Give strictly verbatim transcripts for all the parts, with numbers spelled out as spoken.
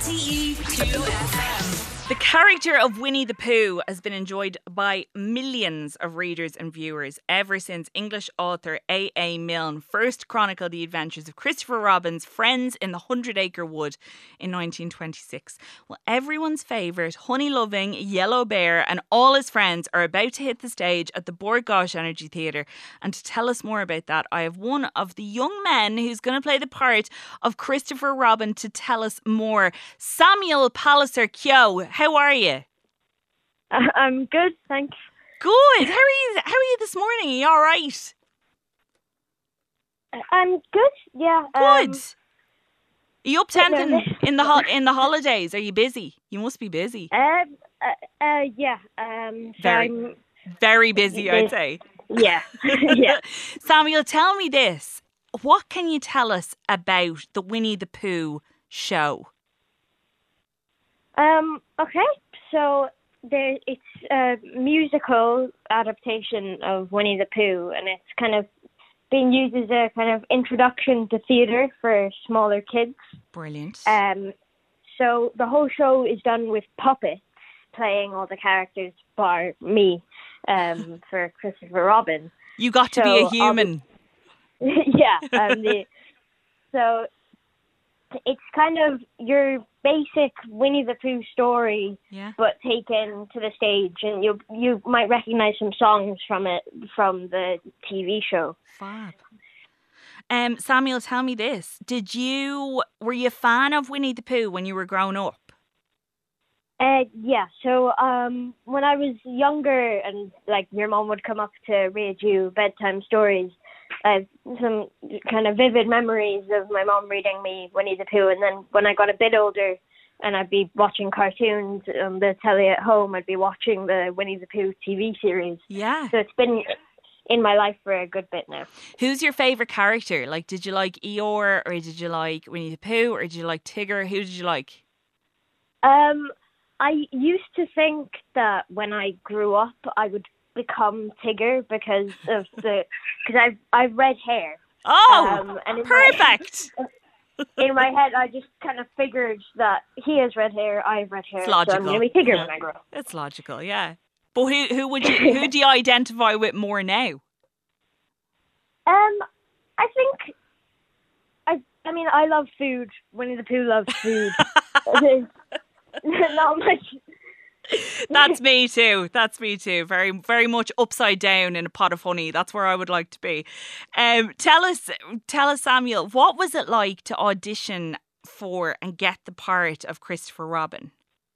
R T E two F M. The character of Winnie the Pooh has been enjoyed by millions of readers and viewers ever since English author A A Milne first chronicled the adventures of Christopher Robin's friends in the Hundred Acre Wood in nineteen twenty-six. Well, everyone's favourite honey-loving yellow bear and all his friends are about to hit the stage at the Bord Gáis Energy Theatre. And to tell us more about that, I have one of the young men who's going to play the part of Christopher Robin to tell us more. Samuel Palliser Keogh, how are you? Uh, I'm good, thanks. Good. How are you? How are you this morning? Are you all right? Uh, I'm good. Yeah. Good. Um, are you up to anything in the ho- in the holidays? Are you busy? You must be busy. Um. Uh, uh, yeah. Um. So Very, I'm, very busy, I'd say. Yeah. Yeah. Samuel, tell me this. What can you tell us about the Winnie the Pooh show? Um. Okay. So there, it's a musical adaptation of Winnie the Pooh, and it's kind of being used as a kind of introduction to theatre for smaller kids. Brilliant. Um. So the whole show is done with puppets playing all the characters, bar me, um, for Christopher Robin. You got to So be a human. yeah. Um, the, so it's kind of your basic Winnie the Pooh story, Yeah. but taken to the stage, and you you might recognise some songs from it from the T V show. Fab. Um, Samuel, tell me this. Did you, were you a fan of Winnie the Pooh when you were growing up? Uh, yeah, so um, when I was younger and like your mom would come up to read you bedtime stories, I have some kind of vivid memories of my mom reading me Winnie the Pooh. And then when I got a bit older and I'd be watching cartoons on the telly at home, I'd be watching the Winnie the Pooh T V series. Yeah. So it's been in my life for a good bit now. Who's your favourite character? Like, did you like Eeyore, or did you like Winnie the Pooh, or did you like Tigger? Who did you like? Um, I used to think that when I grew up, I would become Tigger because of the because I've I've red hair. Oh, um, and in perfect. My, in my head, I just kind of figured that he has red hair, I have red hair, It's so logical. I'm going to be Tigger Yeah. when I grow up. It's logical, yeah. But who who would you who do you identify with more now? Um, I think I I mean I love food. Winnie the Pooh loves food. There's not much. That's me too. That's me too. Very, very much upside down in a pot of honey. That's where I would like to be. Um, tell us, tell us, Samuel, what was it like to audition for and get the part of Christopher Robin?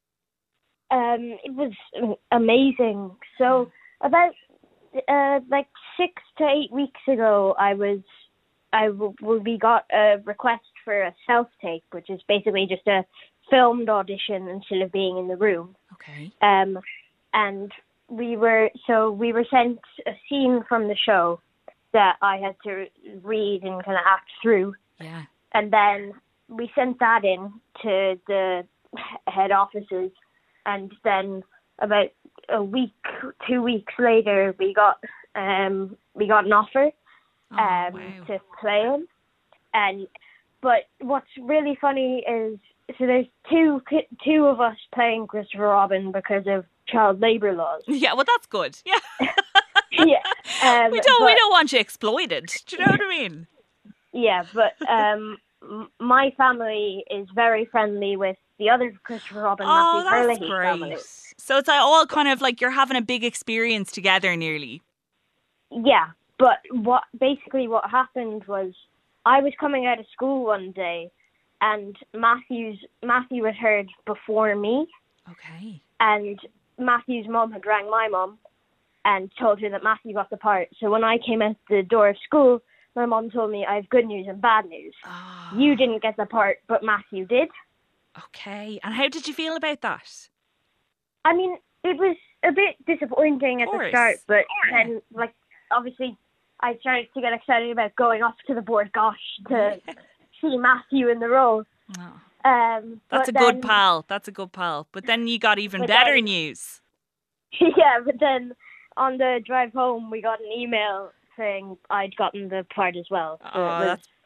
Um, it was amazing. So about uh like six to eight weeks ago, I was I we got a request for a self tape, which is basically just a filmed audition instead of being in the room. Okay. Um, and we were so we were sent a scene from the show that I had to read and kind of act through, Yeah. and then we sent that in to the head offices, and then about a week, two weeks later, we got um we got an offer Oh, um wow. to play him, and but what's really funny is. So there's two two of us playing Christopher Robin because of child labour laws. Yeah, well, that's good. Yeah. Yeah, um, we don't but, we don't want you exploited. Do you know what I mean? Yeah, but um, m- my family is very friendly with the other Christopher Robin, Oh, Matthew that's Herlihy great. family. So it's like all kind of like you're having a big experience together, nearly. Yeah, but what basically what happened was I was coming out of school one day, and Matthew's Matthew had heard before me, Okay. and Matthew's mum had rang my mum and told her that Matthew got the part. So when I came out the door of school, my mum told me I have good news and bad news. Oh, You didn't get the part, but Matthew did. okay. And how did you feel about that? I mean, it was a bit disappointing at Of the course. start, but then, like, obviously, I started to get excited about going off to the Bord Gáis to see Matthew in the role. Oh, Um, that's but a then, good pal. That's a good pal. But then you got even But better then- news. Yeah, but then on the drive home, we got an email saying I'd gotten the part as well. So Oh, it was that's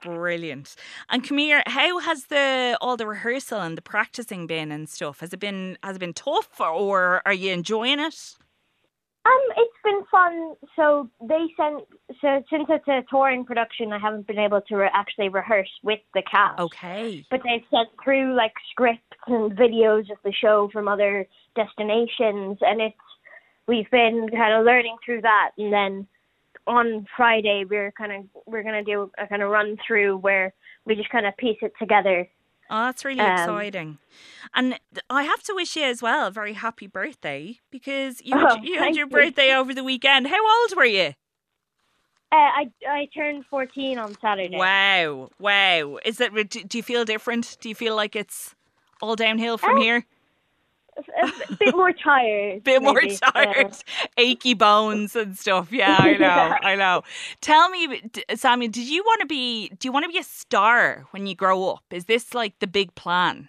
Brilliant. And come here, how has the all the rehearsal and the practicing been and stuff? Has it been has it been tough, or are you enjoying it? Um, it's been fun. So they sent. So since it's a touring production, I haven't been able to re- actually rehearse with the cast. Okay. But they've sent through like scripts and videos of the show from other destinations, and it's we've been kind of learning through that. And then on Friday, we're kind of we're gonna do a kind of run through where we just kind of piece it together. Oh, that's really um, exciting. And I have to wish you as well a very happy birthday, because you, oh, you had your you. birthday over the weekend. How old were you? Uh, I I turned fourteen on Saturday. Wow, wow. Is that? Do you feel different? Do you feel like it's all downhill from uh, here? A, a bit more tired. bit more maybe. tired. Uh, Achy bones and stuff. Yeah, I know, yeah. I know. Tell me, Samuel, did you want to be, do you want to be a star when you grow up? Is this like the big plan?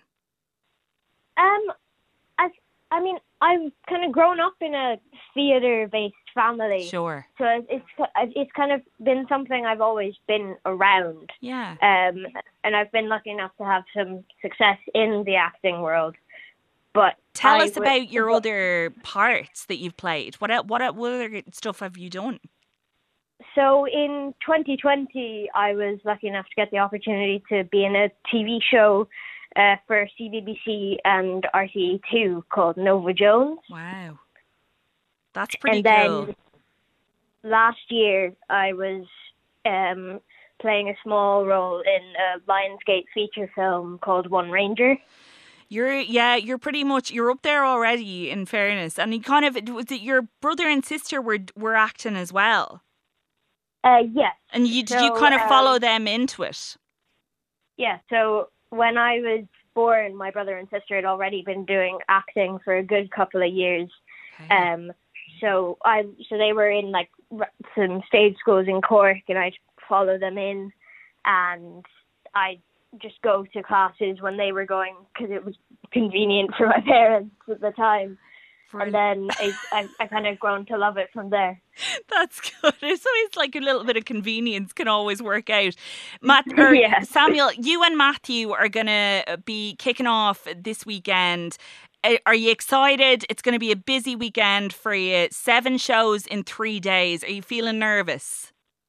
Um, I, I mean, I've kind of grown up in a theatre-based family. Sure. So it's it's kind of been something I've always been around. Yeah. Um, and I've been lucky enough to have some success in the acting world. But tell I us w- about your other what you've played. What what what other stuff have you done? So in twenty twenty, I was lucky enough to get the opportunity to be in a T V show uh, for C B B C and R T E two called Nova Jones. Wow, that's pretty and then cool. Last year, I was um, playing a small role in a Lionsgate feature film called One Ranger. You're yeah, you're pretty much you're up there already. In fairness, and you kind of was it your brother and sister were were acting as well. Uh, yes. And you did so, you kind of um, follow them into it? Yeah. So when I was born, my brother and sister had already been doing acting for a good couple of years. Okay. Um. So I so they were in like some stage schools in Cork, and I'd follow them in, and I. just go to classes when they were going because it was convenient for my parents at the time. Brilliant. And then I, I, I kind of grown to love it from there. That's good. It's always like a little bit of convenience can always work out. Matt, or yeah. Samuel, you and Matthew are going to be kicking off this weekend. Are you excited? It's going to be a busy weekend for you. Seven shows in three days. Are you feeling nervous?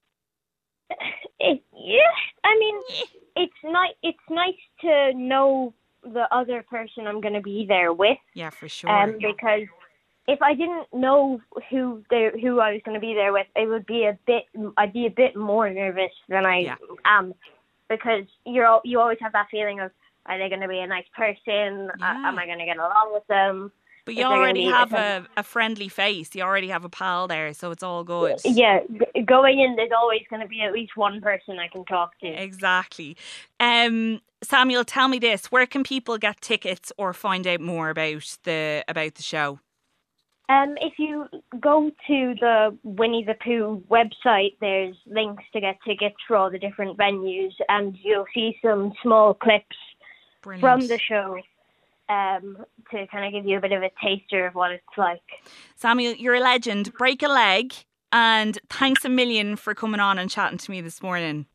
It, yeah, I mean... It's nice. It's nice to know the other person I'm going to be there with. Yeah, for sure. Um, because if I didn't know who they, who I was going to be there with, it would be a bit. I'd be a bit more nervous than I yeah. am, because you're you always have that feeling of, are they going to be a nice person? Yeah. Am I going to get along with them? But you already have a, a friendly face. You already have a pal there, so it's all good. Yeah, going in, there's always going to be at least one person I can talk to. Exactly. Um, Samuel, tell me this: where can people get tickets or find out more about the about the show? Um, if you go to the Winnie the Pooh website, there's links to get tickets for all the different venues, and you'll see some small clips Brilliant. From the show. Um, to kind of give you a bit of a taster of what it's like. Samuel, you're a legend. Break a leg, and thanks a million for coming on and chatting to me this morning.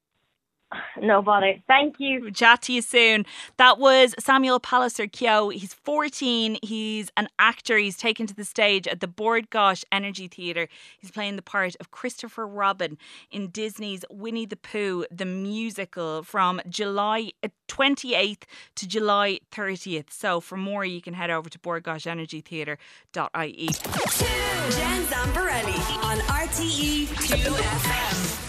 No bother. Thank you. We'll chat to you soon. That was Samuel Palliser-Keogh. He's fourteen. He's an actor. He's taken to the stage at the Bord Gáis Energy Theatre. He's playing the part of Christopher Robin in Disney's Winnie the Pooh, the musical, from July twenty-eighth to July thirtieth. So for more, you can head over to bord gáis energy theatre dot I E. Jen Zamparelli on R T E two F M.